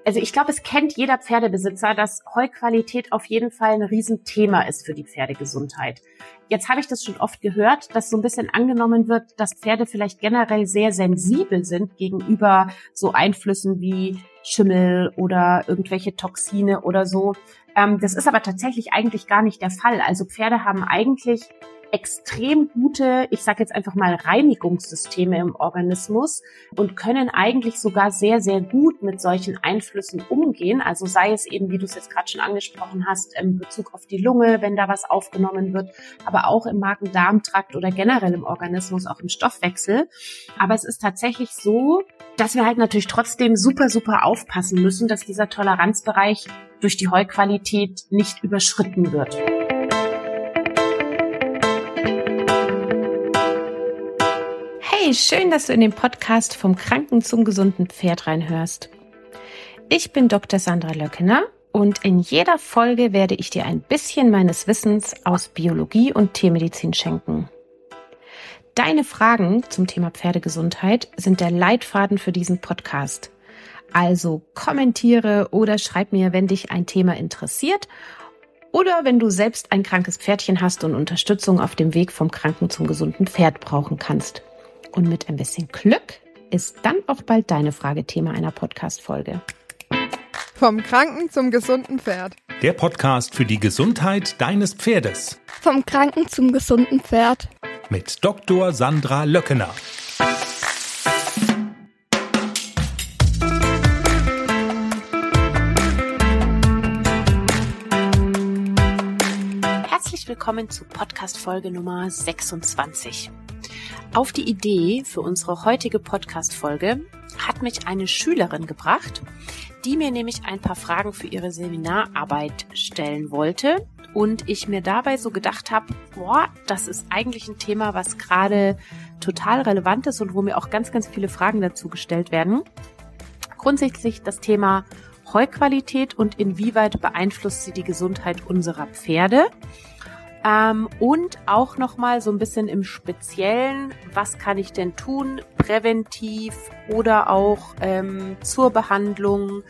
Also ich glaube, es kennt jeder Pferdebesitzer, dass Heuqualität auf jeden Fall ein Riesenthema ist für die Pferdegesundheit. Jetzt habe ich das schon oft gehört, dass so ein bisschen angenommen wird, dass Pferde vielleicht generell sehr sensibel sind gegenüber so Einflüssen wie Schimmel oder irgendwelche Toxine oder so. Das ist aber tatsächlich eigentlich gar nicht der Fall. Also Pferde haben eigentlich extrem gute, ich sage jetzt einfach mal Reinigungssysteme im Organismus und können eigentlich sogar sehr, sehr gut mit solchen Einflüssen umgehen. Also sei es eben, wie du es jetzt gerade schon angesprochen hast, in Bezug auf die Lunge, wenn da was aufgenommen wird, aber auch im Magen-Darm-Trakt oder generell im Organismus, auch im Stoffwechsel. Aber es ist tatsächlich so, dass wir halt natürlich trotzdem super, super aufpassen müssen, dass dieser Toleranzbereich durch die Heuqualität nicht überschritten wird. Hey, schön, dass du in den Podcast vom Kranken zum gesunden Pferd reinhörst. Ich bin Dr. Sandra Löckener und in jeder Folge werde ich dir ein bisschen meines Wissens aus Biologie und Tiermedizin schenken. Deine Fragen zum Thema Pferdegesundheit sind der Leitfaden für diesen Podcast. Also kommentiere oder schreib mir, wenn dich ein Thema interessiert oder wenn du selbst ein krankes Pferdchen hast und Unterstützung auf dem Weg vom kranken zum gesunden Pferd brauchen kannst. Und mit ein bisschen Glück ist dann auch bald deine Frage Thema einer Podcast-Folge. Vom Kranken zum gesunden Pferd. Der Podcast für die Gesundheit deines Pferdes. Vom Kranken zum gesunden Pferd. Mit Dr. Sandra Löckener. Herzlich willkommen zu Podcast-Folge Nummer 26. Auf die Idee für unsere heutige Podcast-Folge hat mich eine Schülerin gebracht, die mir nämlich ein paar Fragen für ihre Seminararbeit stellen wollte und ich mir dabei so gedacht habe, das ist eigentlich ein Thema, was gerade total relevant ist und wo mir auch ganz, ganz viele Fragen dazu gestellt werden. Grundsätzlich das Thema Heuqualität und inwieweit beeinflusst sie die Gesundheit unserer Pferde. Und auch nochmal so ein bisschen im Speziellen, was kann ich denn tun, präventiv oder auch zur Behandlung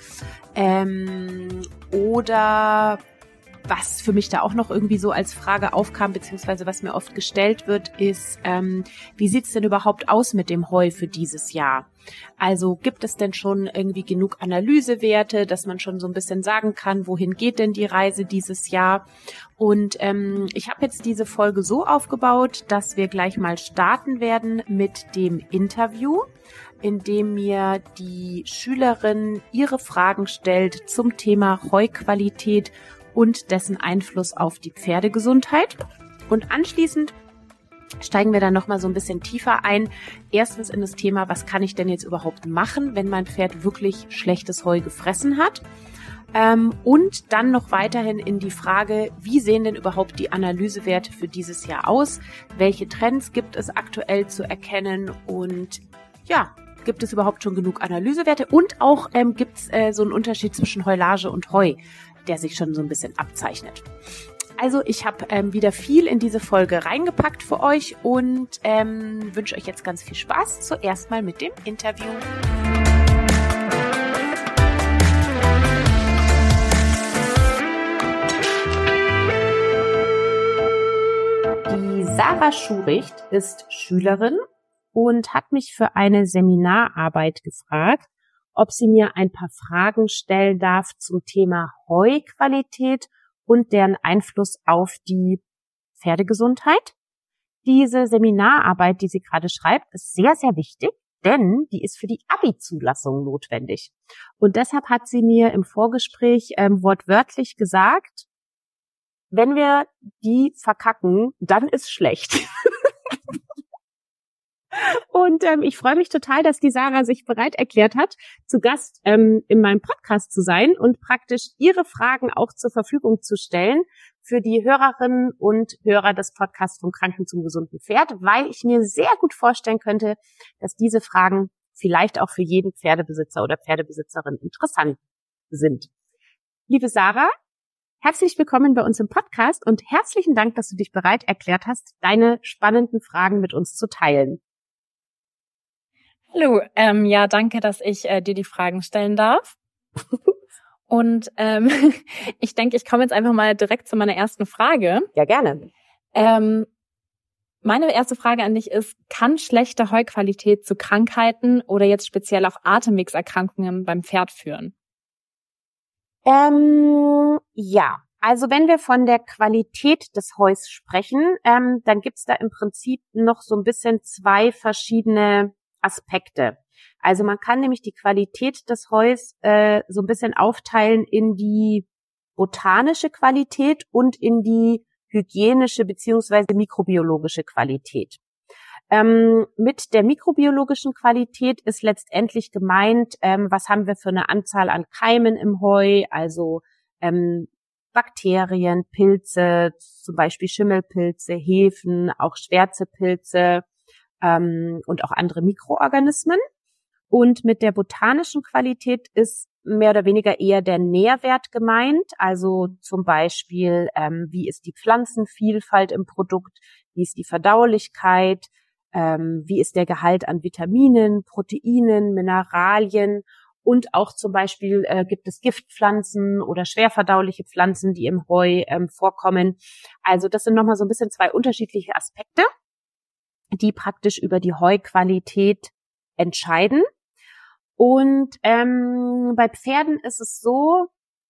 oder was für mich da auch noch irgendwie so als Frage aufkam, beziehungsweise was mir oft gestellt wird, ist, wie sieht's denn überhaupt aus mit dem Heu für dieses Jahr? Also gibt es denn schon irgendwie genug Analysewerte, dass man schon so ein bisschen sagen kann, wohin geht denn die Reise dieses Jahr? Und ich habe jetzt diese Folge so aufgebaut, dass wir gleich mal starten werden mit dem Interview, in dem mir die Schülerin ihre Fragen stellt zum Thema Heuqualität und dessen Einfluss auf die Pferdegesundheit. Und anschließend steigen wir dann nochmal so ein bisschen tiefer ein. Erstens in das Thema, was kann ich denn jetzt überhaupt machen, wenn mein Pferd wirklich schlechtes Heu gefressen hat? Und dann noch weiterhin in die Frage, wie sehen denn überhaupt die Analysewerte für dieses Jahr aus? Welche Trends gibt es aktuell zu erkennen? Und ja, gibt es überhaupt schon genug Analysewerte? Und auch gibt es so einen Unterschied zwischen Heulage und Heu, der sich schon so ein bisschen abzeichnet. Also ich habe wieder viel in diese Folge reingepackt für euch und wünsche euch jetzt ganz viel Spaß. Zuerst mal mit dem Interview. Die Sarah Schuricht ist Schülerin und hat mich für eine Seminararbeit gefragt, ob sie mir ein paar Fragen stellen darf zum Thema Heuqualität und deren Einfluss auf die Pferdegesundheit. Diese Seminararbeit, die sie gerade schreibt, ist sehr, sehr wichtig, denn die ist für die Abi-Zulassung notwendig. Und deshalb hat sie mir im Vorgespräch wortwörtlich gesagt, wenn wir die verkacken, dann ist schlecht. Und ich freue mich total, dass die Sarah sich bereit erklärt hat, zu Gast in meinem Podcast zu sein und praktisch ihre Fragen auch zur Verfügung zu stellen für die Hörerinnen und Hörer des Podcasts vom Kranken zum gesunden Pferd, weil ich mir sehr gut vorstellen könnte, dass diese Fragen vielleicht auch für jeden Pferdebesitzer oder Pferdebesitzerin interessant sind. Liebe Sarah, herzlich willkommen bei uns im Podcast und herzlichen Dank, dass du dich bereit erklärt hast, deine spannenden Fragen mit uns zu teilen. Hallo, danke, dass ich dir die Fragen stellen darf. Und ich denke, ich komme jetzt einfach mal direkt zu meiner ersten Frage. Ja, gerne. Meine erste Frage an dich ist, kann schlechte Heuqualität zu Krankheiten oder jetzt speziell auch Atemwegserkrankungen beim Pferd führen? Ja, also wenn wir von der Qualität des Heus sprechen, dann gibt's da im Prinzip noch so ein bisschen zwei verschiedene Aspekte. Also man kann nämlich die Qualität des Heus so ein bisschen aufteilen in die botanische Qualität und in die hygienische beziehungsweise mikrobiologische Qualität. Mit der mikrobiologischen Qualität ist letztendlich gemeint, was haben wir für eine Anzahl an Keimen im Heu, also Bakterien, Pilze, zum Beispiel Schimmelpilze, Hefen, auch schwärze Pilze und auch andere Mikroorganismen. Und mit der botanischen Qualität ist mehr oder weniger eher der Nährwert gemeint, also zum Beispiel, wie ist die Pflanzenvielfalt im Produkt, wie ist die Verdaulichkeit, wie ist der Gehalt an Vitaminen, Proteinen, Mineralien und auch zum Beispiel gibt es Giftpflanzen oder schwerverdauliche Pflanzen, die im Heu vorkommen. Also das sind nochmal so ein bisschen zwei unterschiedliche Aspekte, die praktisch über die Heuqualität entscheiden. Und bei Pferden ist es so,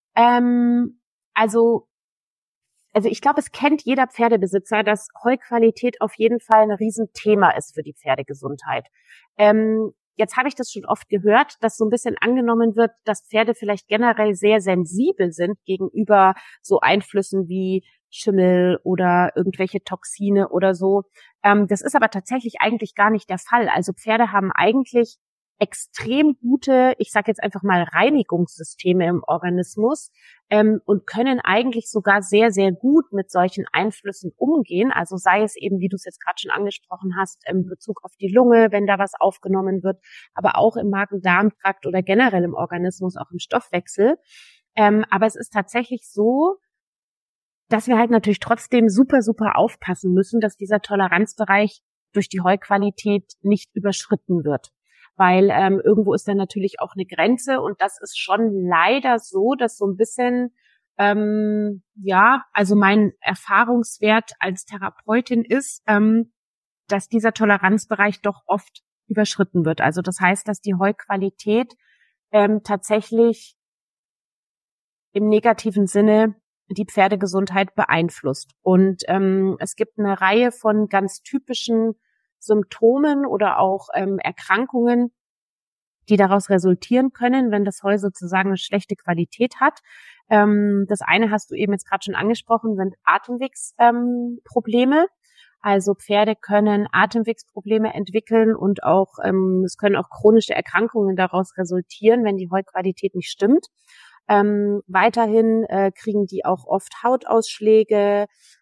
also ich glaube, es kennt jeder Pferdebesitzer, dass Heuqualität auf jeden Fall ein Riesenthema ist für die Pferdegesundheit. Jetzt habe ich das schon oft gehört, dass so ein bisschen angenommen wird, dass Pferde vielleicht generell sehr sensibel sind gegenüber so Einflüssen wie Schimmel oder irgendwelche Toxine oder so. Das ist aber tatsächlich eigentlich gar nicht der Fall. Also Pferde haben eigentlich extrem gute, ich sage jetzt einfach mal Reinigungssysteme im Organismus und können eigentlich sogar sehr, sehr gut mit solchen Einflüssen umgehen. Also sei es eben, wie du es jetzt gerade schon angesprochen hast, in Bezug auf die Lunge, wenn da was aufgenommen wird, aber auch im Magen-Darm-Trakt oder generell im Organismus, auch im Stoffwechsel. Aber es ist tatsächlich so, dass wir halt natürlich trotzdem super, super aufpassen müssen, dass dieser Toleranzbereich durch die Heuqualität nicht überschritten wird. Weil irgendwo ist dann natürlich auch eine Grenze und das ist schon leider so, dass so ein bisschen, also mein Erfahrungswert als Therapeutin ist, dass dieser Toleranzbereich doch oft überschritten wird. Also das heißt, dass die Heuqualität tatsächlich im negativen Sinne die Pferdegesundheit beeinflusst. Und es gibt eine Reihe von ganz typischen Symptomen oder auch Erkrankungen, die daraus resultieren können, wenn das Heu sozusagen eine schlechte Qualität hat. Das eine hast du eben jetzt gerade schon angesprochen, sind Atemwegsprobleme. Also Pferde können Atemwegsprobleme entwickeln und auch es können auch chronische Erkrankungen daraus resultieren, wenn die Heuqualität nicht stimmt. Weiterhin kriegen die auch oft Hautausschläge,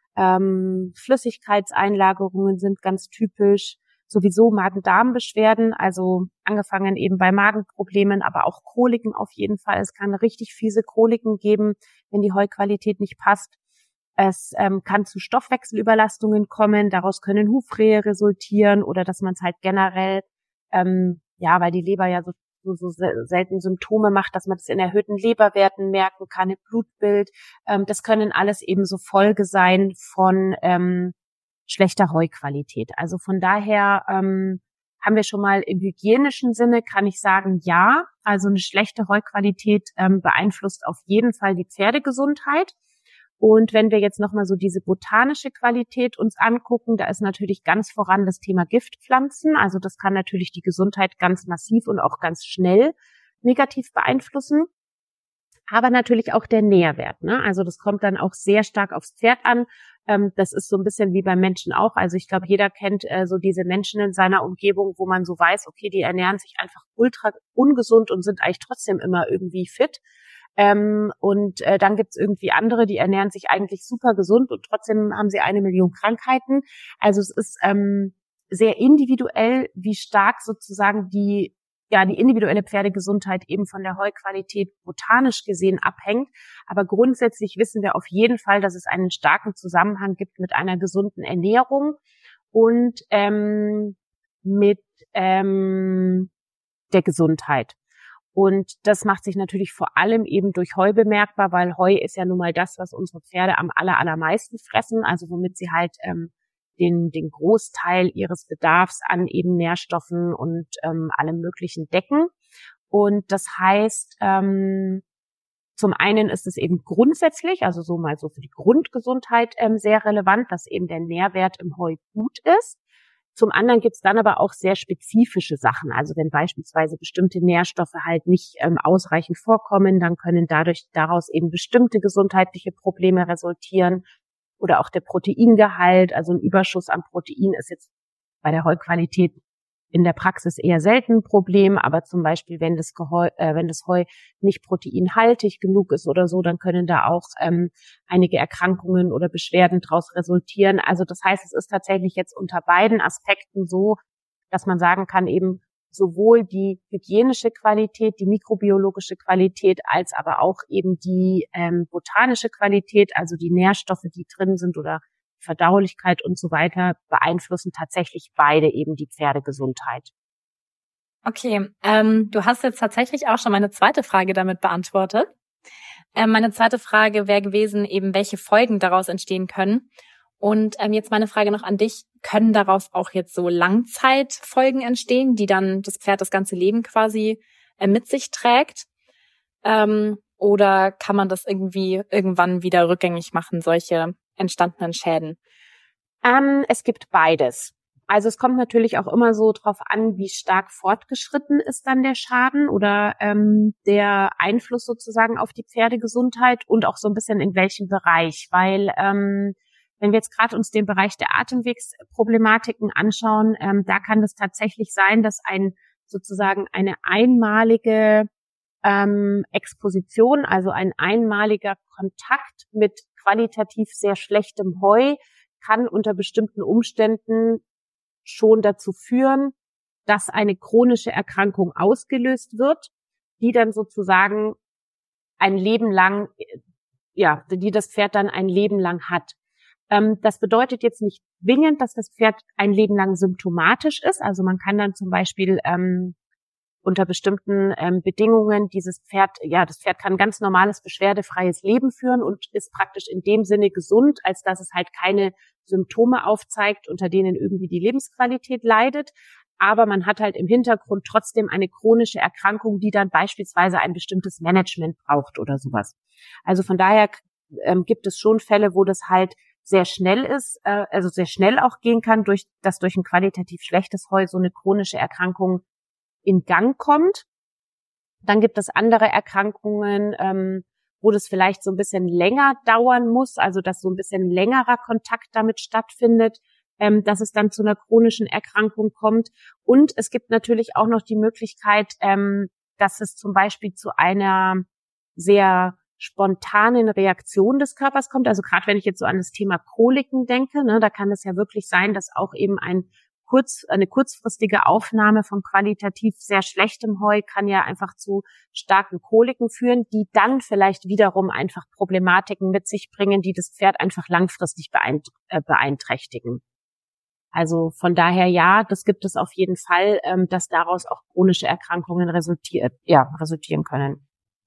Flüssigkeitseinlagerungen sind ganz typisch, sowieso Magen-Darm-Beschwerden, also angefangen eben bei Magenproblemen, aber auch Koliken auf jeden Fall. Es kann richtig fiese Koliken geben, wenn die Heuqualität nicht passt. Es kann zu Stoffwechselüberlastungen kommen, daraus können Hufrehe resultieren oder dass man es halt generell, weil die Leber ja so selten Symptome macht, dass man das in erhöhten Leberwerten merken kann, im Blutbild. Das können alles eben so Folge sein von schlechter Heuqualität. Also von daher haben wir schon mal im hygienischen Sinne, kann ich sagen, ja, also eine schlechte Heuqualität beeinflusst auf jeden Fall die Pferdegesundheit. Und wenn wir jetzt nochmal so diese botanische Qualität uns angucken, da ist natürlich ganz voran das Thema Giftpflanzen. Also das kann natürlich die Gesundheit ganz massiv und auch ganz schnell negativ beeinflussen. Aber natürlich auch der Nährwert, ne? Also das kommt dann auch sehr stark aufs Pferd an. Das ist so ein bisschen wie beim Menschen auch. Also ich glaube, jeder kennt so diese Menschen in seiner Umgebung, wo man so weiß, okay, die ernähren sich einfach ultra ungesund und sind eigentlich trotzdem immer irgendwie fit. Dann gibt's irgendwie andere, die ernähren sich eigentlich super gesund und trotzdem haben sie 1 Million Krankheiten. Also es ist sehr individuell, wie stark sozusagen die individuelle Pferdegesundheit eben von der Heuqualität botanisch gesehen abhängt. Aber grundsätzlich wissen wir auf jeden Fall, dass es einen starken Zusammenhang gibt mit einer gesunden Ernährung und mit der Gesundheit. Und das macht sich natürlich vor allem eben durch Heu bemerkbar, weil Heu ist ja nun mal das, was unsere Pferde am allermeisten fressen, also womit sie halt den Großteil ihres Bedarfs an eben Nährstoffen und allem Möglichen decken. Und das heißt, zum einen ist es eben grundsätzlich, also so mal so für die Grundgesundheit sehr relevant, dass eben der Nährwert im Heu gut ist. Zum anderen gibt's dann aber auch sehr spezifische Sachen. Also wenn beispielsweise bestimmte Nährstoffe halt nicht ausreichend vorkommen, dann können daraus eben bestimmte gesundheitliche Probleme resultieren. Oder auch der Proteingehalt, also ein Überschuss an Protein ist jetzt bei der Heuqualität in der Praxis eher selten ein Problem, aber zum Beispiel, wenn das Heu nicht proteinhaltig genug ist oder so, dann können da auch einige Erkrankungen oder Beschwerden daraus resultieren. Also das heißt, es ist tatsächlich jetzt unter beiden Aspekten so, dass man sagen kann, eben sowohl die hygienische Qualität, die mikrobiologische Qualität, als aber auch eben die botanische Qualität, also die Nährstoffe, die drin sind oder Verdaulichkeit und so weiter, beeinflussen tatsächlich beide eben die Pferdegesundheit. Okay, du hast jetzt tatsächlich auch schon meine zweite Frage damit beantwortet. Meine zweite Frage wäre gewesen, eben welche Folgen daraus entstehen können. Und jetzt meine Frage noch an dich, können daraus auch jetzt so Langzeitfolgen entstehen, die dann das Pferd das ganze Leben quasi mit sich trägt? Oder kann man das irgendwie irgendwann wieder rückgängig machen, solche entstandenen Schäden? Es gibt beides. Also es kommt natürlich auch immer so drauf an, wie stark fortgeschritten ist dann der Schaden oder der Einfluss sozusagen auf die Pferdegesundheit und auch so ein bisschen in welchem Bereich. Weil wenn wir jetzt gerade uns den Bereich der Atemwegsproblematiken anschauen, da kann es tatsächlich sein, dass sozusagen eine einmalige Exposition, also ein einmaliger Kontakt mit qualitativ sehr schlechtem Heu kann unter bestimmten Umständen schon dazu führen, dass eine chronische Erkrankung ausgelöst wird, die dann sozusagen ein Leben lang, die das Pferd dann ein Leben lang hat. Das bedeutet jetzt nicht zwingend, dass das Pferd ein Leben lang symptomatisch ist. Also man kann dann zum Beispiel unter bestimmten Bedingungen das Pferd kann ein ganz normales, beschwerdefreies Leben führen und ist praktisch in dem Sinne gesund, als dass es halt keine Symptome aufzeigt, unter denen irgendwie die Lebensqualität leidet. Aber man hat halt im Hintergrund trotzdem eine chronische Erkrankung, die dann beispielsweise ein bestimmtes Management braucht oder sowas. Also von daher gibt es schon Fälle, wo das halt sehr schnell ist, also sehr schnell auch gehen kann, dass durch ein qualitativ schlechtes Heu so eine chronische Erkrankung in Gang kommt. Dann gibt es andere Erkrankungen, wo das vielleicht so ein bisschen länger dauern muss, also dass so ein bisschen längerer Kontakt damit stattfindet, dass es dann zu einer chronischen Erkrankung kommt. Und es gibt natürlich auch noch die Möglichkeit, dass es zum Beispiel zu einer sehr spontanen Reaktion des Körpers kommt. Also gerade wenn ich jetzt so an das Thema Koliken denke, ne, da kann es ja wirklich sein, dass auch eben eine kurzfristige Aufnahme von qualitativ sehr schlechtem Heu kann ja einfach zu starken Koliken führen, die dann vielleicht wiederum einfach Problematiken mit sich bringen, die das Pferd einfach langfristig beeinträchtigen. Also von daher ja, das gibt es auf jeden Fall, dass daraus auch chronische Erkrankungen resultieren können.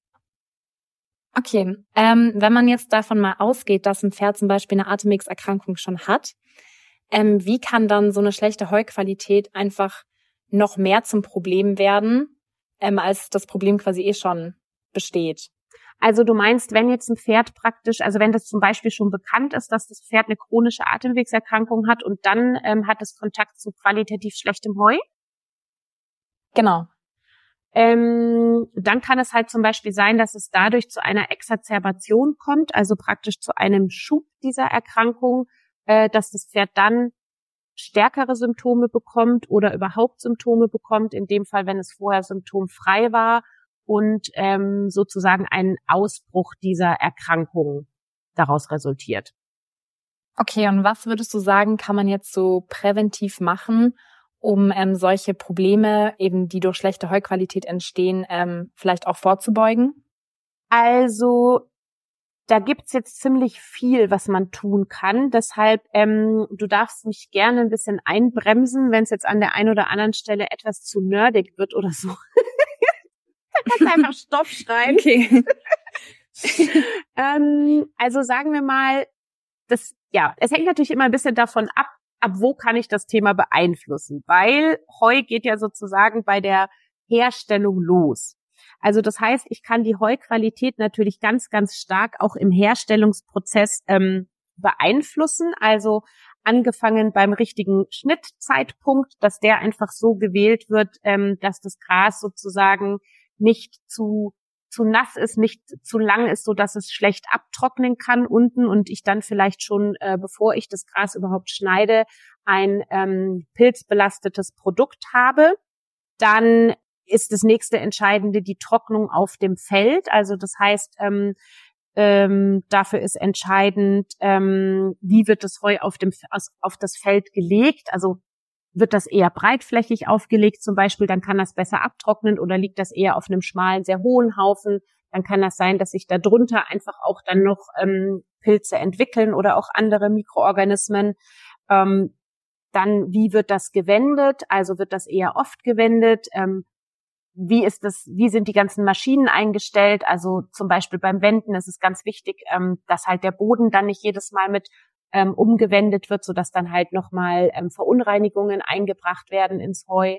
Okay, wenn man jetzt davon mal ausgeht, dass ein Pferd zum Beispiel eine Atemwegserkrankung schon hat, wie kann dann so eine schlechte Heuqualität einfach noch mehr zum Problem werden, als das Problem quasi schon besteht? Also du meinst, wenn jetzt ein Pferd praktisch, also wenn das zum Beispiel schon bekannt ist, dass das Pferd eine chronische Atemwegserkrankung hat und dann hat es Kontakt zu qualitativ schlechtem Heu? Genau. Dann kann es halt zum Beispiel sein, dass es dadurch zu einer Exazerbation kommt, also praktisch zu einem Schub dieser Erkrankung, dass das Pferd dann stärkere Symptome bekommt oder überhaupt Symptome bekommt, in dem Fall, wenn es vorher symptomfrei war und sozusagen ein Ausbruch dieser Erkrankung daraus resultiert. Okay, und was würdest du sagen, kann man jetzt so präventiv machen, um solche Probleme, eben die durch schlechte Heuqualität entstehen, vielleicht auch vorzubeugen? Also da gibt's jetzt ziemlich viel, was man tun kann. Deshalb, du darfst mich gerne ein bisschen einbremsen, wenn es jetzt an der einen oder anderen Stelle etwas zu nerdig wird oder so. Da kannst du einfach Stopp schreien. Okay. Also sagen wir mal, es hängt natürlich immer ein bisschen davon ab wo kann ich das Thema beeinflussen, weil Heu geht ja sozusagen bei der Herstellung los. Also das heißt, ich kann die Heuqualität natürlich ganz, ganz stark auch im Herstellungsprozess beeinflussen, also angefangen beim richtigen Schnittzeitpunkt, dass der einfach so gewählt wird, dass das Gras sozusagen nicht zu nass ist, nicht zu lang ist, so dass es schlecht abtrocknen kann unten und ich dann vielleicht schon, bevor ich das Gras überhaupt schneide, ein pilzbelastetes Produkt habe. Dann ist das nächste Entscheidende die Trocknung auf dem Feld. Also das heißt, dafür ist entscheidend, wie wird das Heu auf das Feld gelegt. Also wird das eher breitflächig aufgelegt zum Beispiel, dann kann das besser abtrocknen, oder liegt das eher auf einem schmalen, sehr hohen Haufen, dann kann das sein, dass sich da drunter einfach auch dann noch Pilze entwickeln oder auch andere Mikroorganismen. Dann, wie wird das gewendet? Also wird das eher oft gewendet? Wie sind die ganzen Maschinen eingestellt? Also zum Beispiel beim Wenden ist es ganz wichtig, dass halt der Boden dann nicht jedes Mal mit umgewendet wird, sodass dann halt nochmal Verunreinigungen eingebracht werden ins Heu.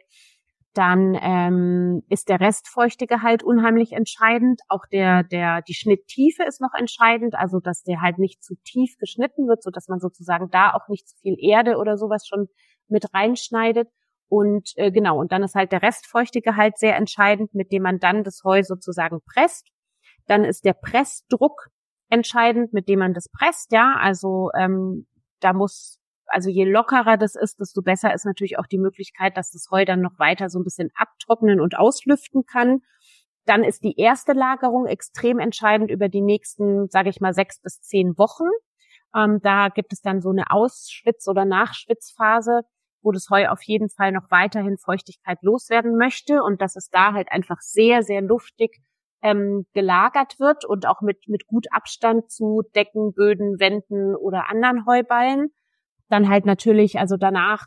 Dann ist der Restfeuchtegehalt unheimlich entscheidend. Auch die Schnitttiefe ist noch entscheidend, also dass der halt nicht zu tief geschnitten wird, sodass man sozusagen da auch nicht zu viel Erde oder sowas schon mit reinschneidet. Und und dann ist halt der Restfeuchtegehalt sehr entscheidend, mit dem man dann das Heu sozusagen presst. Dann ist der Pressdruck entscheidend, mit dem man das presst, ja, also je lockerer das ist, desto besser ist natürlich auch die Möglichkeit, dass das Heu dann noch weiter so ein bisschen abtrocknen und auslüften kann. Dann ist die erste Lagerung extrem entscheidend über die nächsten, sage ich mal, 6 bis 10 Wochen. Da gibt es dann so eine Ausschwitz- oder Nachschwitzphase, wo das Heu auf jeden Fall noch weiterhin Feuchtigkeit loswerden möchte und dass es da halt einfach sehr, sehr luftig gelagert wird und auch mit gut Abstand zu Decken, Böden, Wänden oder anderen Heuballen. Dann halt natürlich, also danach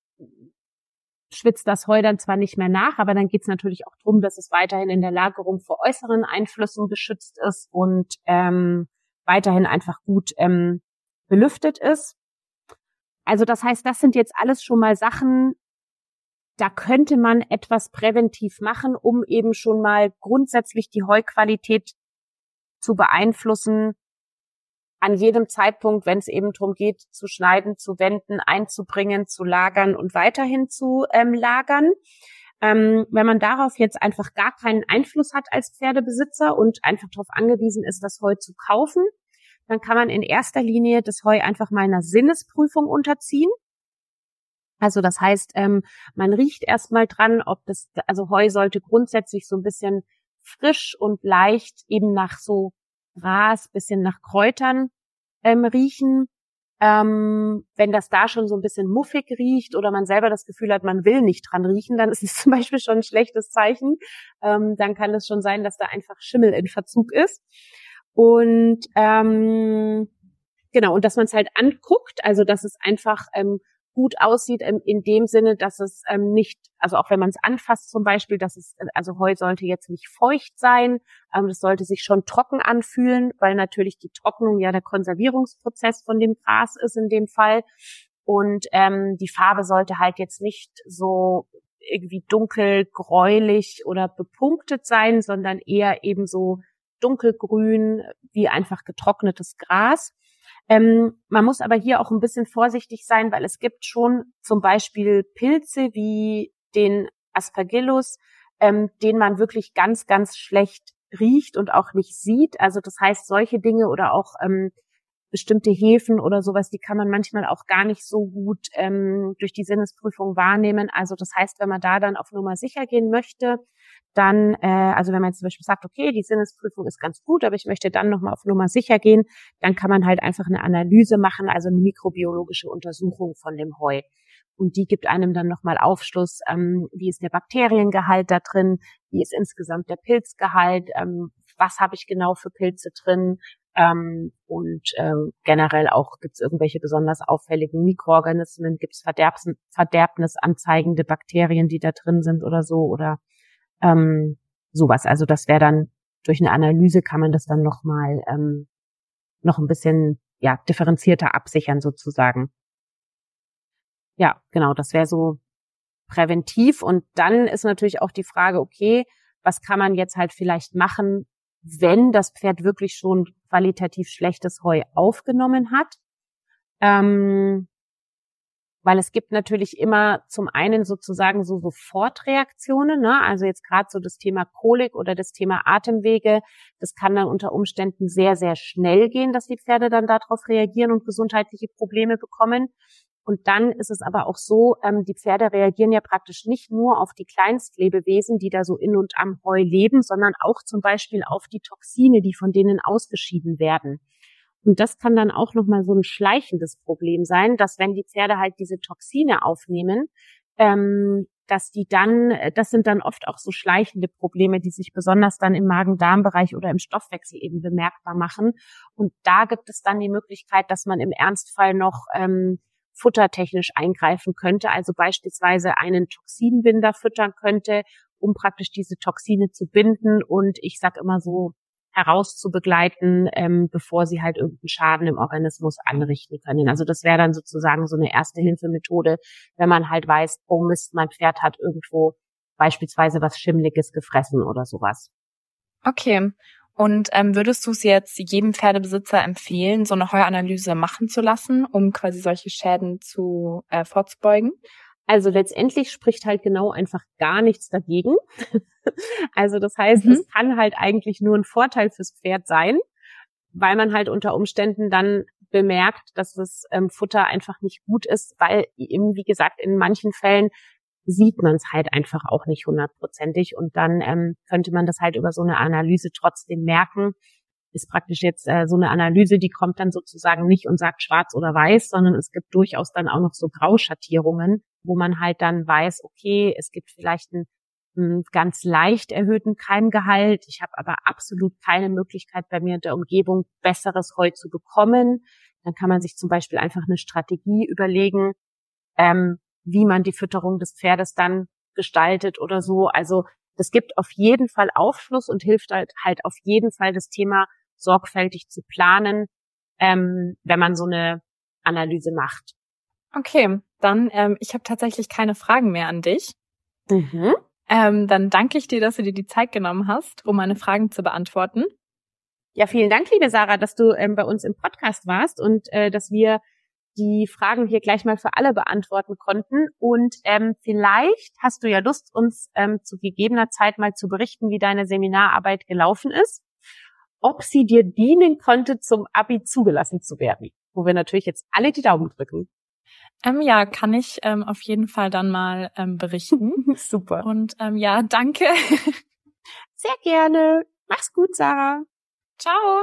schwitzt das Heu dann zwar nicht mehr nach, aber dann geht's natürlich auch darum, dass es weiterhin in der Lagerung vor äußeren Einflüssen geschützt ist und weiterhin einfach gut belüftet ist. Also das heißt, das sind jetzt alles schon mal Sachen, da könnte man etwas präventiv machen, um eben schon mal grundsätzlich die Heuqualität zu beeinflussen, an jedem Zeitpunkt, wenn es eben darum geht, zu schneiden, zu wenden, einzubringen, zu lagern und weiterhin zu lagern. Wenn man darauf jetzt einfach gar keinen Einfluss hat als Pferdebesitzer und einfach darauf angewiesen ist, das Heu zu kaufen, dann kann man in erster Linie das Heu einfach mal einer Sinnesprüfung unterziehen. Also das heißt, man riecht erstmal dran, also Heu sollte grundsätzlich so ein bisschen frisch und leicht eben nach so Gras, bisschen nach Kräutern riechen. Wenn das da schon so ein bisschen muffig riecht oder man selber das Gefühl hat, man will nicht dran riechen, dann ist es zum Beispiel schon ein schlechtes Zeichen. Dann kann es schon sein, dass da einfach Schimmel in Verzug ist. Und und dass man es halt anguckt, also dass es einfach gut aussieht in dem Sinne, dass es nicht, also auch wenn man es anfasst zum Beispiel, also Heu sollte jetzt nicht feucht sein, das sollte sich schon trocken anfühlen, weil natürlich die Trocknung ja der Konservierungsprozess von dem Gras ist in dem Fall. Und die Farbe sollte halt jetzt nicht so irgendwie dunkel, gräulich oder bepunktet sein, sondern eher eben so dunkelgrün wie einfach getrocknetes Gras. Man muss aber hier auch ein bisschen vorsichtig sein, weil es gibt schon zum Beispiel Pilze wie den Aspergillus, den man wirklich ganz, ganz schlecht riecht und auch nicht sieht. Also das heißt, solche Dinge oder auch bestimmte Hefen oder sowas, die kann man manchmal auch gar nicht so gut durch die Sinnesprüfung wahrnehmen. Also das heißt, wenn man da dann auf Nummer sicher gehen möchte, dann, also wenn man jetzt zum Beispiel sagt, okay, die Sinnesprüfung ist ganz gut, aber ich möchte dann nochmal auf Nummer sicher gehen, dann kann man halt einfach eine Analyse machen, also eine mikrobiologische Untersuchung von dem Heu. Und die gibt einem dann nochmal Aufschluss, wie ist der Bakteriengehalt da drin, wie ist insgesamt der Pilzgehalt, was habe ich genau für Pilze drin, generell auch gibt es irgendwelche besonders auffälligen Mikroorganismen, gibt es verderbnisanzeigende Bakterien, die da drin sind oder so, oder sowas. Also das wäre dann durch eine Analyse kann man das dann noch ein bisschen differenzierter absichern sozusagen. Ja, genau, das wäre so präventiv. Und dann ist natürlich auch die Frage, okay, was kann man jetzt halt vielleicht machen, wenn das Pferd wirklich schon qualitativ schlechtes Heu aufgenommen hat? Weil es gibt natürlich immer zum einen sozusagen so Sofortreaktionen, ne? Also jetzt gerade so das Thema Kolik oder das Thema Atemwege, das kann dann unter Umständen sehr, sehr schnell gehen, dass die Pferde dann darauf reagieren und gesundheitliche Probleme bekommen. Und dann ist es aber auch so, die Pferde reagieren ja praktisch nicht nur auf die Kleinstlebewesen, die da so in und am Heu leben, sondern auch zum Beispiel auf die Toxine, die von denen ausgeschieden werden. Und das kann dann auch nochmal so ein schleichendes Problem sein, dass wenn die Pferde halt diese Toxine aufnehmen, dass das sind dann oft auch so schleichende Probleme, die sich besonders dann im Magen-Darm-Bereich oder im Stoffwechsel eben bemerkbar machen. Und da gibt es dann die Möglichkeit, dass man im Ernstfall noch futtertechnisch eingreifen könnte, also beispielsweise einen Toxinbinder füttern könnte, um praktisch diese Toxine zu binden und ich sag immer so herauszubegleiten, bevor sie halt irgendeinen Schaden im Organismus anrichten können. Also das wäre dann sozusagen so eine Erste-Hilfe-Methode, wenn man halt weiß, oh Mist, mein Pferd hat irgendwo beispielsweise was Schimmliges gefressen oder sowas. Okay. Und würdest du es jetzt jedem Pferdebesitzer empfehlen, so eine Heuanalyse machen zu lassen, um quasi solche Schäden vorzubeugen? Also letztendlich spricht halt genau einfach gar nichts dagegen. Also das heißt, es kann halt eigentlich nur ein Vorteil fürs Pferd sein, weil man halt unter Umständen dann bemerkt, dass das Futter einfach nicht gut ist, weil eben, wie gesagt, in manchen Fällen sieht man es halt einfach auch nicht 100%ig und dann könnte man das halt über so eine Analyse trotzdem merken. Ist praktisch jetzt so eine Analyse, die kommt dann sozusagen nicht und sagt schwarz oder weiß, sondern es gibt durchaus dann auch noch so Grauschattierungen, wo man halt dann weiß, okay, es gibt vielleicht einen ganz leicht erhöhten Keimgehalt. Ich habe aber absolut keine Möglichkeit bei mir in der Umgebung besseres Heu zu bekommen. Dann kann man sich zum Beispiel einfach eine Strategie überlegen, wie man die Fütterung des Pferdes dann gestaltet oder so. Also das gibt auf jeden Fall Aufschluss und hilft halt auf jeden Fall das Thema sorgfältig zu planen, wenn man so eine Analyse macht. Okay, dann ich habe tatsächlich keine Fragen mehr an dich. Dann danke ich dir, dass du dir die Zeit genommen hast, um meine Fragen zu beantworten. Ja, vielen Dank, liebe Sarah, dass du bei uns im Podcast warst und dass wir die Fragen hier gleich mal für alle beantworten konnten. Und vielleicht hast du ja Lust, uns zu gegebener Zeit mal zu berichten, wie deine Seminararbeit gelaufen ist, ob sie dir dienen konnte, zum Abi zugelassen zu werden, wo wir natürlich jetzt alle die Daumen drücken. Ja, kann ich auf jeden Fall dann mal berichten. Super. Und ja, danke. Sehr gerne. Mach's gut, Sarah. Ciao.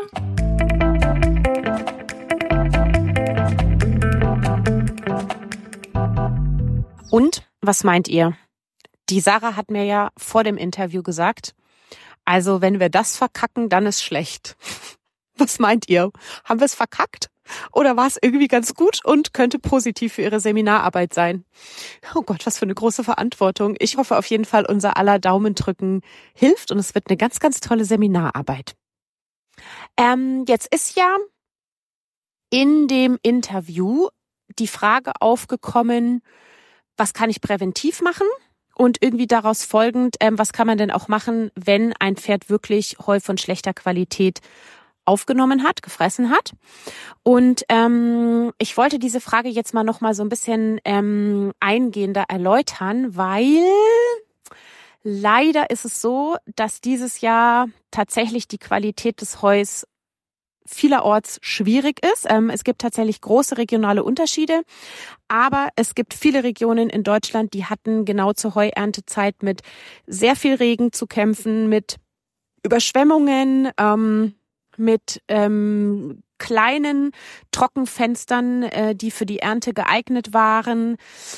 Und was meint ihr? Die Sarah hat mir ja vor dem Interview gesagt, also wenn wir das verkacken, dann ist schlecht. Was meint ihr? Haben wir es verkackt? Oder war es irgendwie ganz gut und könnte positiv für ihre Seminararbeit sein? Oh Gott, was für eine große Verantwortung. Ich hoffe auf jeden Fall, unser aller Daumendrücken hilft und es wird eine ganz, ganz tolle Seminararbeit. Jetzt ist ja in dem Interview die Frage aufgekommen, was kann ich präventiv machen? Und irgendwie daraus folgend, was kann man denn auch machen, wenn ein Pferd wirklich Heu von schlechter Qualität aufgenommen hat, gefressen hat. Und ich wollte diese Frage jetzt mal noch mal so ein bisschen eingehender erläutern, weil leider ist es so, dass dieses Jahr tatsächlich die Qualität des Heus vielerorts schwierig ist. Es gibt tatsächlich große regionale Unterschiede, aber es gibt viele Regionen in Deutschland, die hatten genau zur Heuerntezeit mit sehr viel Regen zu kämpfen, mit Überschwemmungen, mit kleinen Trockenfenstern, die für die Ernte geeignet waren.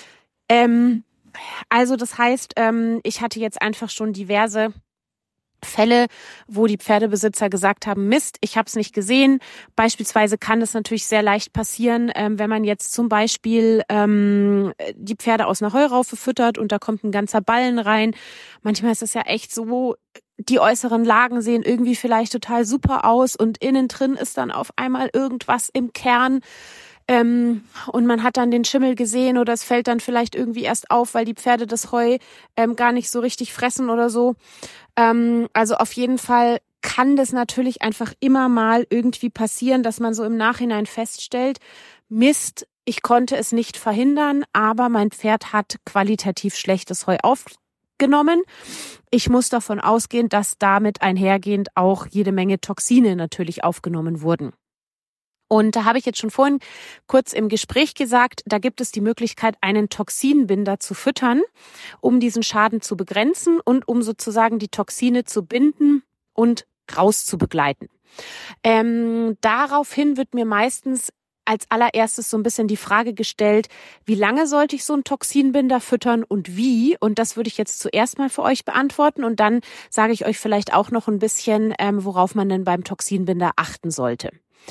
Also das heißt, ich hatte jetzt einfach schon diverse Fälle, wo die Pferdebesitzer gesagt haben, Mist, ich habe es nicht gesehen. Beispielsweise kann es natürlich sehr leicht passieren, wenn man jetzt zum Beispiel die Pferde aus einer Heuraufe füttert und da kommt ein ganzer Ballen rein. Manchmal ist es ja echt so die äußeren Lagen sehen irgendwie vielleicht total super aus und innen drin ist dann auf einmal irgendwas im Kern und man hat dann den Schimmel gesehen oder es fällt dann vielleicht irgendwie erst auf, weil die Pferde das Heu gar nicht so richtig fressen oder so. Also auf jeden Fall kann das natürlich einfach immer mal irgendwie passieren, dass man so im Nachhinein feststellt, Mist, ich konnte es nicht verhindern, aber mein Pferd hat qualitativ schlechtes Heu aufgenommen. Ich muss davon ausgehen, dass damit einhergehend auch jede Menge Toxine natürlich aufgenommen wurden. Und da habe ich jetzt schon vorhin kurz im Gespräch gesagt, da gibt es die Möglichkeit, einen Toxinbinder zu füttern, um diesen Schaden zu begrenzen und um sozusagen die Toxine zu binden und rauszubegleiten. Daraufhin wird mir meistens als allererstes so ein bisschen die Frage gestellt, wie lange sollte ich so einen Toxinbinder füttern und wie? Und das würde ich jetzt zuerst mal für euch beantworten und dann sage ich euch vielleicht auch noch ein bisschen, worauf man denn beim Toxinbinder achten sollte.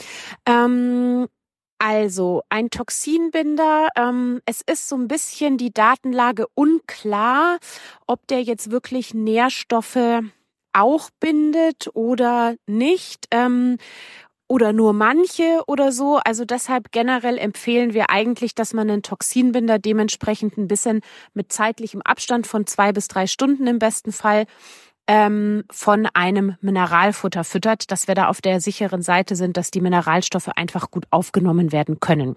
Also ein Toxinbinder, es ist so ein bisschen die Datenlage unklar, ob der jetzt wirklich Nährstoffe auch bindet oder nicht. Oder nur manche oder so. Also deshalb generell empfehlen wir eigentlich, dass man einen Toxinbinder dementsprechend ein bisschen mit zeitlichem Abstand von 2 bis 3 Stunden im besten Fall von einem Mineralfutter füttert, dass wir da auf der sicheren Seite sind, dass die Mineralstoffe einfach gut aufgenommen werden können.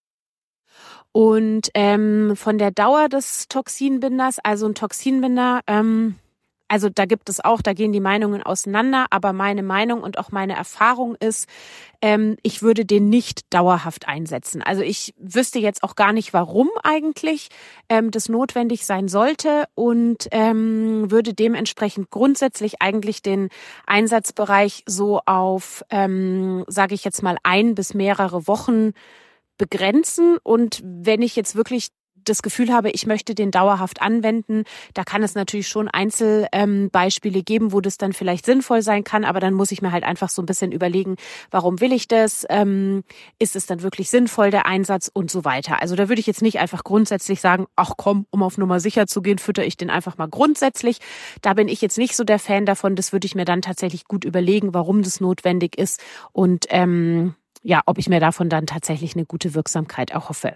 Und von der Dauer des Toxinbinders, also ein Toxinbinder, also da gibt es auch, da gehen die Meinungen auseinander, aber meine Meinung und auch meine Erfahrung ist, ich würde den nicht dauerhaft einsetzen. Also ich wüsste jetzt auch gar nicht, warum eigentlich das notwendig sein sollte und würde dementsprechend grundsätzlich eigentlich den Einsatzbereich so auf, sage ich jetzt mal, 1 bis mehrere Wochen begrenzen. Und wenn ich jetzt wirklich das Gefühl habe, ich möchte den dauerhaft anwenden, da kann es natürlich schon Einzelbeispiele geben, wo das dann vielleicht sinnvoll sein kann, aber dann muss ich mir halt einfach so ein bisschen überlegen, warum will ich das? Ist es dann wirklich sinnvoll, der Einsatz und so weiter? Also da würde ich jetzt nicht einfach grundsätzlich sagen, ach komm, um auf Nummer sicher zu gehen, fütter ich den einfach mal grundsätzlich. Da bin ich jetzt nicht so der Fan davon, das würde ich mir dann tatsächlich gut überlegen, warum das notwendig ist und ob ich mir davon dann tatsächlich eine gute Wirksamkeit auch hoffe.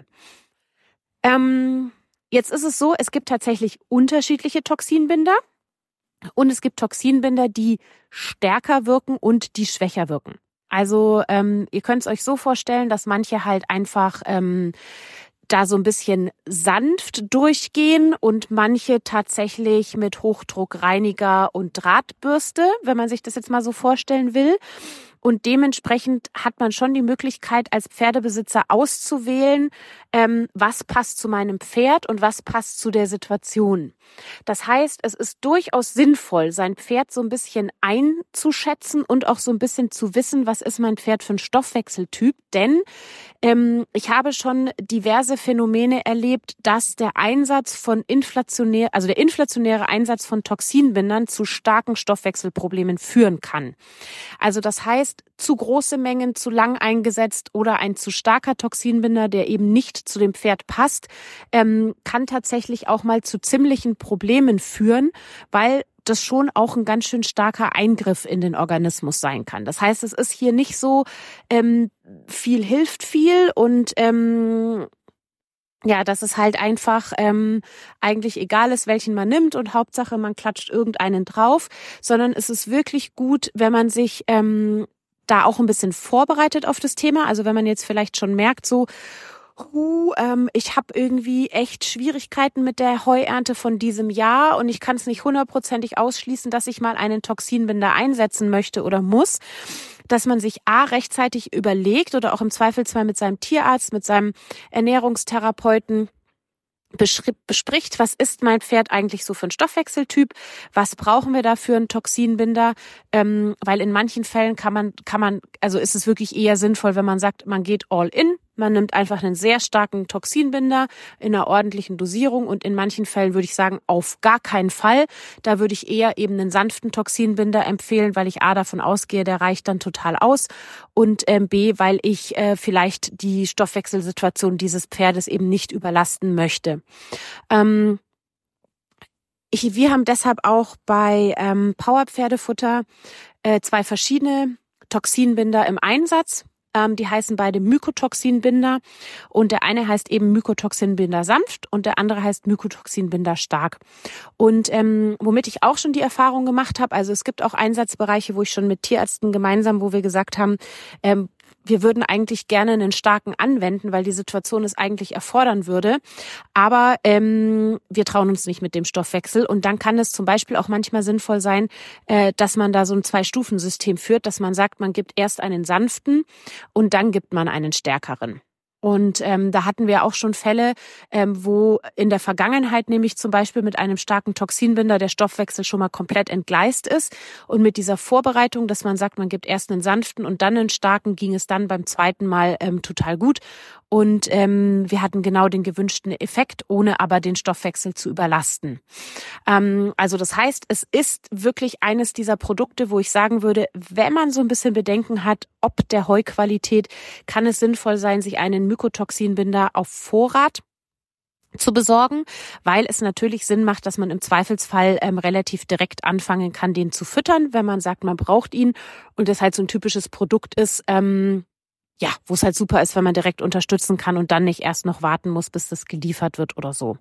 Jetzt ist es so, es gibt tatsächlich unterschiedliche Toxinbinder und es gibt Toxinbinder, die stärker wirken und die schwächer wirken. Also ihr könnt es euch so vorstellen, dass manche halt einfach da so ein bisschen sanft durchgehen und manche tatsächlich mit Hochdruckreiniger und Drahtbürste, wenn man sich das jetzt mal so vorstellen will. Und dementsprechend hat man schon die Möglichkeit, als Pferdebesitzer auszuwählen, was passt zu meinem Pferd und was passt zu der Situation. Das heißt, es ist durchaus sinnvoll, sein Pferd so ein bisschen einzuschätzen und auch so ein bisschen zu wissen, was ist mein Pferd für ein Stoffwechseltyp. Denn ich habe schon diverse Phänomene erlebt, dass der Einsatz von der inflationäre Einsatz von Toxinbindern zu starken Stoffwechselproblemen führen kann. Also das heißt, zu große Mengen, zu lang eingesetzt oder ein zu starker Toxinbinder, der eben nicht zu dem Pferd passt, kann tatsächlich auch mal zu ziemlichen Problemen führen, weil das schon auch ein ganz schön starker Eingriff in den Organismus sein kann. Das heißt, es ist hier nicht so viel hilft viel und dass es halt einfach eigentlich egal ist, welchen man nimmt und Hauptsache man klatscht irgendeinen drauf, sondern es ist wirklich gut, wenn man sich da auch ein bisschen vorbereitet auf das Thema. Also wenn man jetzt vielleicht schon merkt, so ich habe irgendwie echt Schwierigkeiten mit der Heuernte von diesem Jahr und ich kann es nicht 100%ig ausschließen, dass ich mal einen Toxinbinder einsetzen möchte oder muss, dass man sich rechtzeitig überlegt oder auch im Zweifelsfall mit seinem Tierarzt, mit seinem Ernährungstherapeuten bespricht, was ist mein Pferd eigentlich so für ein Stoffwechseltyp, was brauchen wir da für einen Toxinbinder, weil in manchen Fällen kann man, also ist es wirklich eher sinnvoll, wenn man sagt, man geht all in, man nimmt einfach einen sehr starken Toxinbinder in einer ordentlichen Dosierung und in manchen Fällen würde ich sagen, auf gar keinen Fall. Da würde ich eher eben einen sanften Toxinbinder empfehlen, weil ich davon ausgehe, der reicht dann total aus und B, weil ich vielleicht die Stoffwechselsituation dieses Pferdes eben nicht überlasten möchte. Wir haben deshalb auch bei Powerpferdefutter 2 verschiedene Toxinbinder im Einsatz. Die heißen beide Mykotoxinbinder und der eine heißt eben Mykotoxinbinder sanft und der andere heißt Mykotoxinbinder stark. Und womit ich auch schon die Erfahrung gemacht habe, also es gibt auch Einsatzbereiche, wo ich schon mit Tierärzten gemeinsam, wo wir gesagt haben, wir würden eigentlich gerne einen starken anwenden, weil die Situation es eigentlich erfordern würde. Aber wir trauen uns nicht mit dem Stoffwechsel. Und dann kann es zum Beispiel auch manchmal sinnvoll sein, dass man da so ein 2-Stufen-System führt, dass man sagt, man gibt erst einen sanften und dann gibt man einen stärkeren. Und da hatten wir auch schon Fälle, wo in der Vergangenheit nämlich zum Beispiel mit einem starken Toxinbinder der Stoffwechsel schon mal komplett entgleist ist. Und mit dieser Vorbereitung, dass man sagt, man gibt erst einen sanften und dann einen starken, ging es dann beim zweiten Mal total gut. Und wir hatten genau den gewünschten Effekt, ohne aber den Stoffwechsel zu überlasten. Also das heißt, es ist wirklich eines dieser Produkte, wo ich sagen würde, wenn man so ein bisschen Bedenken hat, ob der Heuqualität, kann es sinnvoll sein, sich einen Mykotoxinbinder auf Vorrat zu besorgen, weil es natürlich Sinn macht, dass man im Zweifelsfall relativ direkt anfangen kann, den zu füttern, wenn man sagt, man braucht ihn und das halt so ein typisches Produkt ist, wo es halt super ist, wenn man direkt unterstützen kann und dann nicht erst noch warten muss, bis das geliefert wird oder so.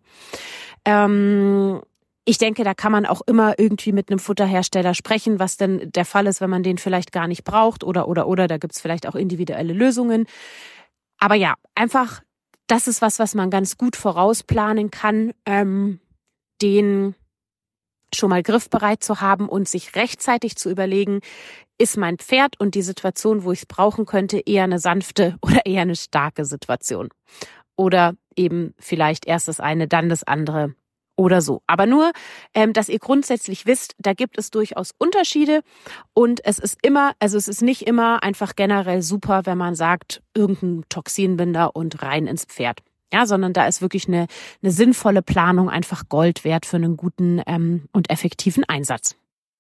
Ich denke, da kann man auch immer irgendwie mit einem Futterhersteller sprechen, was denn der Fall ist, wenn man den vielleicht gar nicht braucht oder da gibt's vielleicht auch individuelle Lösungen. Aber ja, einfach, das ist was man ganz gut vorausplanen kann, den schon mal griffbereit zu haben und sich rechtzeitig zu überlegen, ist mein Pferd und die Situation, wo ich es brauchen könnte, eher eine sanfte oder eher eine starke Situation. Oder eben vielleicht erst das eine, dann das andere oder so. Aber nur, dass ihr grundsätzlich wisst, da gibt es durchaus Unterschiede und es ist nicht immer einfach generell super, wenn man sagt, irgendein Toxinbinder und rein ins Pferd. Ja, sondern da ist wirklich eine sinnvolle Planung einfach Gold wert für einen guten und effektiven Einsatz.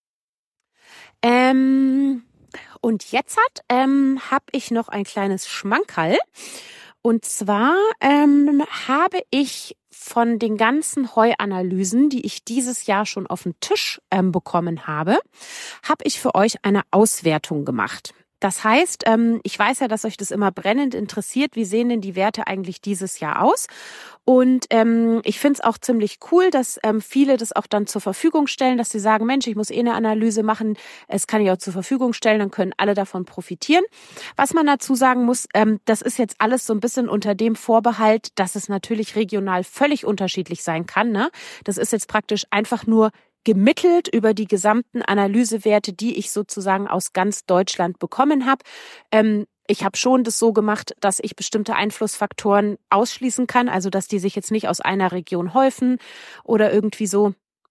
Und jetzt habe ich noch ein kleines Schmankerl. Und zwar habe ich von den ganzen Heuanalysen, die ich dieses Jahr schon auf den Tisch bekommen habe ich für euch eine Auswertung gemacht. Das heißt, ich weiß ja, dass euch das immer brennend interessiert. Wie sehen denn die Werte eigentlich dieses Jahr aus? Und ich finde es auch ziemlich cool, dass viele das auch dann zur Verfügung stellen, dass sie sagen, Mensch, ich muss eine Analyse machen, es kann ich auch zur Verfügung stellen, dann können alle davon profitieren. Was man dazu sagen muss, das ist jetzt alles so ein bisschen unter dem Vorbehalt, dass es natürlich regional völlig unterschiedlich sein kann. Ne? Das ist jetzt praktisch einfach nur gemittelt über die gesamten Analysewerte, die ich sozusagen aus ganz Deutschland bekommen habe. Ich habe schon das so gemacht, dass ich bestimmte Einflussfaktoren ausschließen kann, also dass die sich jetzt nicht aus einer Region häufen oder irgendwie so,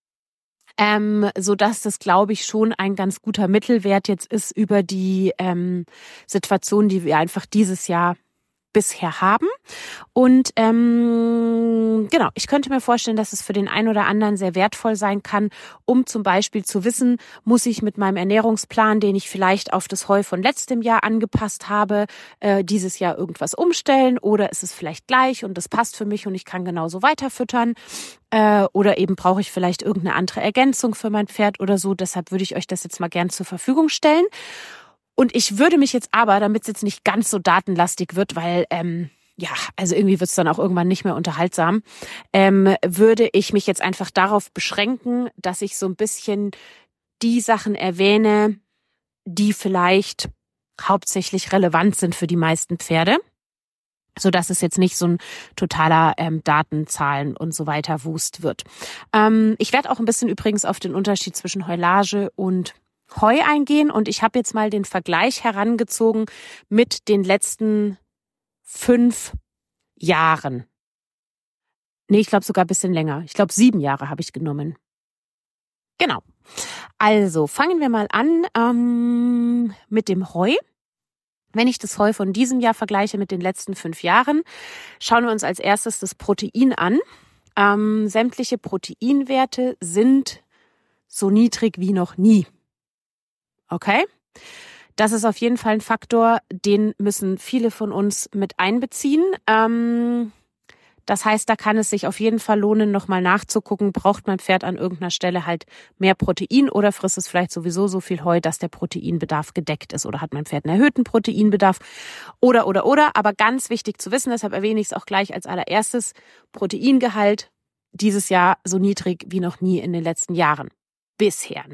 sodass das, glaube ich, schon ein ganz guter Mittelwert jetzt ist über die Situation, die wir einfach dieses Jahr bisher haben. Und genau, ich könnte mir vorstellen, dass es für den einen oder anderen sehr wertvoll sein kann, um zum Beispiel zu wissen, muss ich mit meinem Ernährungsplan, den ich vielleicht auf das Heu von letztem Jahr angepasst habe, dieses Jahr irgendwas umstellen oder ist es vielleicht gleich und das passt für mich und ich kann genauso weiter füttern oder eben brauche ich vielleicht irgendeine andere Ergänzung für mein Pferd oder so. Deshalb würde ich euch das jetzt mal gern zur Verfügung stellen. Und ich würde mich jetzt aber, damit es jetzt nicht ganz so datenlastig wird, weil also irgendwie wird es dann auch irgendwann nicht mehr unterhaltsam, würde ich mich jetzt einfach darauf beschränken, dass ich so ein bisschen die Sachen erwähne, die vielleicht hauptsächlich relevant sind für die meisten Pferde, sodass es jetzt nicht so ein totaler Datenzahlen und so weiter Wust wird. Ich werde auch ein bisschen übrigens auf den Unterschied zwischen Heulage und Heu eingehen und ich habe jetzt mal den Vergleich herangezogen mit den letzten 5 Jahren. Nee, ich glaube sogar ein bisschen länger. Ich glaube 7 Jahre habe ich genommen. Genau. Also fangen wir mal an mit dem Heu. Wenn ich das Heu von diesem Jahr vergleiche mit den letzten 5 Jahren, schauen wir uns als erstes das Protein an. Sämtliche Proteinwerte sind so niedrig wie noch nie. Okay? Das ist auf jeden Fall ein Faktor, den müssen viele von uns mit einbeziehen. Das heißt, da kann es sich auf jeden Fall lohnen, nochmal nachzugucken, braucht mein Pferd an irgendeiner Stelle halt mehr Protein oder frisst es vielleicht sowieso so viel Heu, dass der Proteinbedarf gedeckt ist oder hat mein Pferd einen erhöhten Proteinbedarf oder. Aber ganz wichtig zu wissen, deshalb erwähne ich es auch gleich als allererstes, Proteingehalt dieses Jahr so niedrig wie noch nie in den letzten Jahren. Bisher.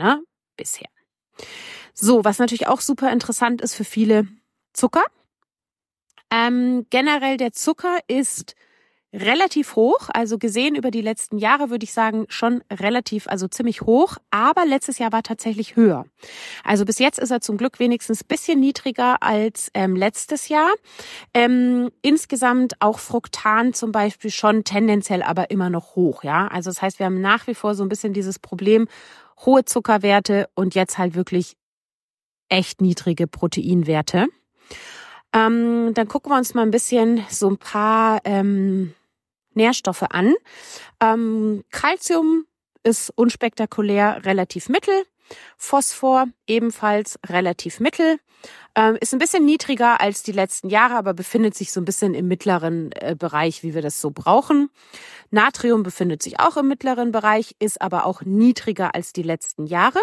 So, was natürlich auch super interessant ist für viele, Zucker. Generell der Zucker ist relativ hoch, also gesehen über die letzten Jahre würde ich sagen schon relativ, also ziemlich hoch, aber letztes Jahr war tatsächlich höher. Also bis jetzt ist er zum Glück wenigstens ein bisschen niedriger als letztes Jahr. Insgesamt auch Fructan zum Beispiel schon tendenziell aber immer noch hoch, ja. Also das heißt, wir haben nach wie vor so ein bisschen dieses Problem, hohe Zuckerwerte und jetzt halt wirklich echt niedrige Proteinwerte. Dann gucken wir uns mal ein bisschen so ein paar Nährstoffe an. Calcium ist unspektakulär relativ mittel. Phosphor ebenfalls relativ mittel. Ist ein bisschen niedriger als die letzten Jahre, aber befindet sich so ein bisschen im mittleren Bereich, wie wir das so brauchen. Natrium befindet sich auch im mittleren Bereich, ist aber auch niedriger als die letzten Jahre.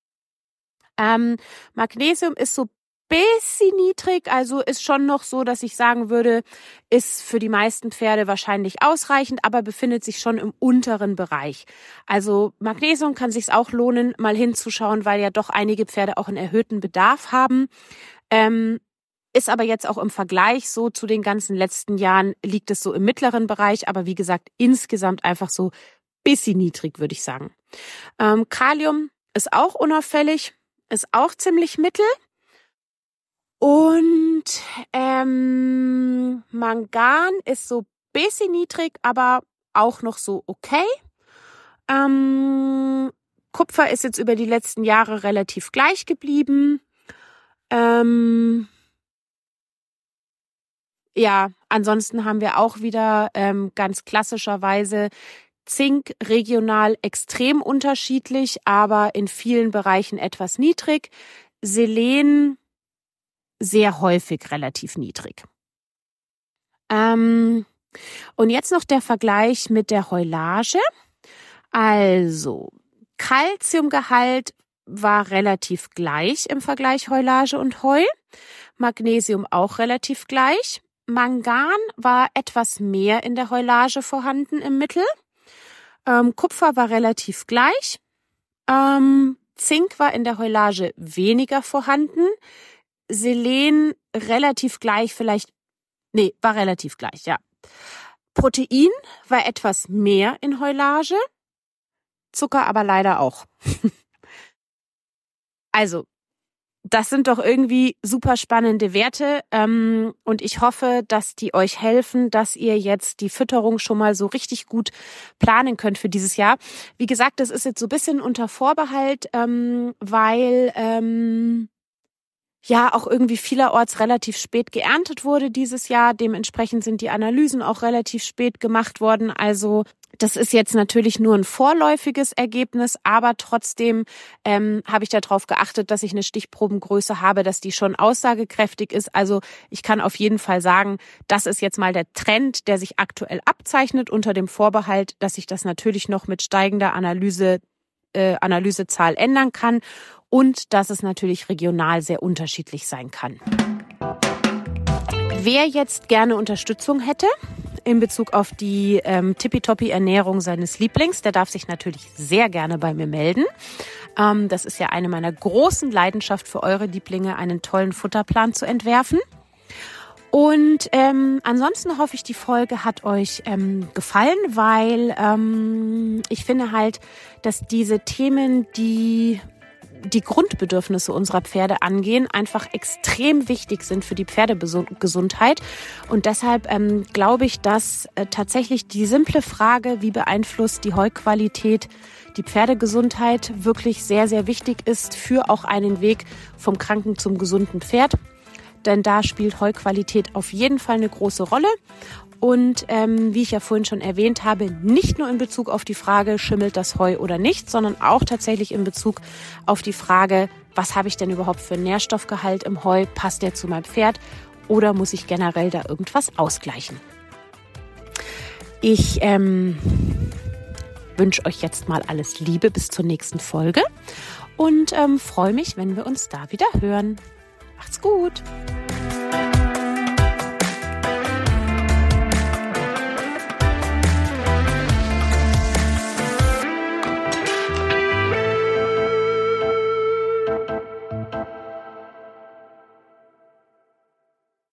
Magnesium ist so bisschen niedrig, also ist schon noch so, dass ich sagen würde, ist für die meisten Pferde wahrscheinlich ausreichend, aber befindet sich schon im unteren Bereich. Also Magnesium kann sich's auch lohnen, mal hinzuschauen, weil ja doch einige Pferde auch einen erhöhten Bedarf haben. Ist aber jetzt auch im Vergleich so zu den ganzen letzten Jahren, liegt es so im mittleren Bereich, aber wie gesagt, insgesamt einfach so bisschen niedrig, würde ich sagen. Kalium ist auch unauffällig, ist auch ziemlich mittel. Und Mangan ist so bisschen niedrig, aber auch noch so okay. Kupfer ist jetzt über die letzten Jahre relativ gleich geblieben. Ja, ansonsten haben wir auch wieder ganz klassischerweise Zink regional extrem unterschiedlich, aber in vielen Bereichen etwas niedrig. Selen sehr häufig relativ niedrig. Und jetzt noch der Vergleich mit der Heulage. Also, Calciumgehalt war relativ gleich im Vergleich Heulage und Heu. Magnesium auch relativ gleich. Mangan war etwas mehr in der Heulage vorhanden im Mittel. Kupfer war relativ gleich. Zink war in der Heulage weniger vorhanden. Selen relativ gleich, war relativ gleich, ja. Protein war etwas mehr in Heulage, Zucker aber leider auch. Also, das sind doch irgendwie super spannende Werte und ich hoffe, dass die euch helfen, dass ihr jetzt die Fütterung schon mal so richtig gut planen könnt für dieses Jahr. Wie gesagt, das ist jetzt so ein bisschen unter Vorbehalt, weil ja auch irgendwie vielerorts relativ spät geerntet wurde dieses Jahr. Dementsprechend sind die Analysen auch relativ spät gemacht worden. Also das ist jetzt natürlich nur ein vorläufiges Ergebnis, aber trotzdem habe ich darauf geachtet, dass ich eine Stichprobengröße habe, dass die schon aussagekräftig ist. Also ich kann auf jeden Fall sagen, das ist jetzt mal der Trend, der sich aktuell abzeichnet, unter dem Vorbehalt, dass sich das natürlich noch mit steigender Analysezahl ändern kann und dass es natürlich regional sehr unterschiedlich sein kann. Wer jetzt gerne Unterstützung hätte in Bezug auf die Tippitoppi-Ernährung seines Lieblings, der darf sich natürlich sehr gerne bei mir melden. Das ist ja eine meiner großen Leidenschaften für eure Lieblinge, einen tollen Futterplan zu entwerfen. Und ansonsten hoffe ich, die Folge hat euch gefallen, weil ich finde halt, dass diese Themen, die Grundbedürfnisse unserer Pferde angehen, einfach extrem wichtig sind für die Pferdegesundheit. Und deshalb glaube ich, dass tatsächlich die simple Frage, wie beeinflusst die Heuqualität die Pferdegesundheit, wirklich sehr, sehr wichtig ist für auch einen Weg vom kranken zum gesunden Pferd. Denn da spielt Heuqualität auf jeden Fall eine große Rolle. Und wie ich ja vorhin schon erwähnt habe, nicht nur in Bezug auf die Frage, schimmelt das Heu oder nicht, sondern auch tatsächlich in Bezug auf die Frage, was habe ich denn überhaupt für einen Nährstoffgehalt im Heu? Passt der zu meinem Pferd oder muss ich generell da irgendwas ausgleichen? Ich wünsche euch jetzt mal alles Liebe bis zur nächsten Folge und freue mich, wenn wir uns da wieder hören. Macht's gut!